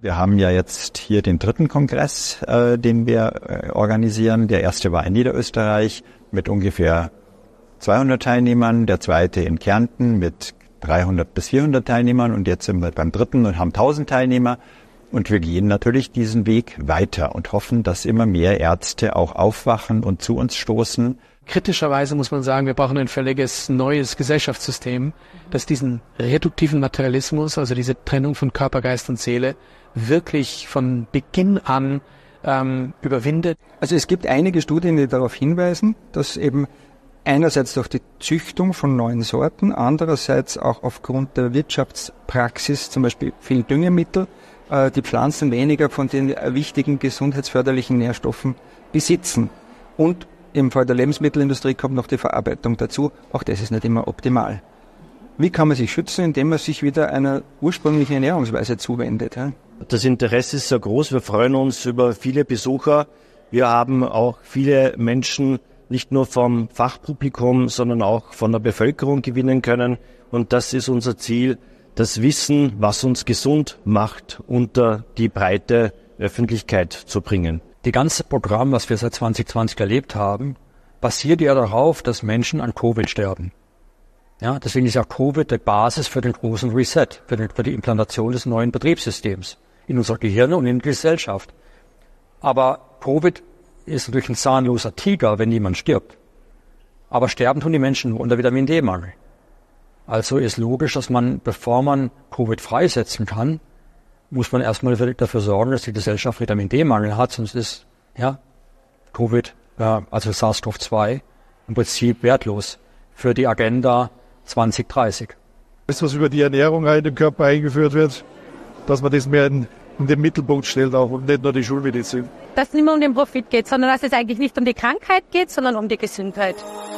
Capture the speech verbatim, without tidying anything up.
Wir haben ja jetzt hier den dritten Kongress, äh, den wir äh, organisieren. Der erste war in Niederösterreich mit ungefähr zweihundert Teilnehmern, der zweite in Kärnten mit dreihundert bis vierhundert Teilnehmern und jetzt sind wir beim dritten und haben tausend Teilnehmer. Und wir gehen natürlich diesen Weg weiter und hoffen, dass immer mehr Ärzte auch aufwachen und zu uns stoßen. Kritischerweise muss man sagen, wir brauchen ein völliges neues Gesellschaftssystem, das diesen reduktiven Materialismus, also diese Trennung von Körper, Geist und Seele, wirklich von Beginn an ähm, überwindet. Also es gibt einige Studien, die darauf hinweisen, dass eben einerseits durch die Züchtung von neuen Sorten, andererseits auch aufgrund der Wirtschaftspraxis, zum Beispiel viel Düngemittel, äh, die Pflanzen weniger von den wichtigen gesundheitsförderlichen Nährstoffen besitzen. Und im Fall der Lebensmittelindustrie kommt noch die Verarbeitung dazu. Auch das ist nicht immer optimal. Wie kann man sich schützen, indem man sich wieder einer ursprünglichen Ernährungsweise zuwendet? Ja? Das Interesse ist sehr groß. Wir freuen uns über viele Besucher. Wir haben auch viele Menschen nicht nur vom Fachpublikum, sondern auch von der Bevölkerung gewinnen können. Und das ist unser Ziel, das Wissen, was uns gesund macht, unter die breite Öffentlichkeit zu bringen. Die ganze Programm, was wir seit zwanzig zwanzig erlebt haben, basiert ja darauf, dass Menschen an Covid sterben. Ja, deswegen ist ja Covid die Basis für den großen Reset, für, den, für die Implantation des neuen Betriebssystems in unser Gehirn und in die Gesellschaft. Aber Covid ist natürlich ein zahnloser Tiger, wenn niemand stirbt. Aber sterben tun die Menschen nur unter Vitamin D-Mangel. Also ist logisch, dass man, bevor man Covid freisetzen kann, muss man erstmal dafür sorgen, dass die Gesellschaft Vitamin D-Mangel hat, sonst ist ja Covid, ja, also SARS-C o V zwei, im Prinzip wertlos für die Agenda zwanzig dreißig. Das, was über die Ernährung in den Körper eingeführt wird, dass man das mehr in, in den Mittelpunkt stellt auch und nicht nur die Schulmedizin. Dass es nicht mehr um den Profit geht, sondern dass es eigentlich nicht um die Krankheit geht, sondern um die Gesundheit.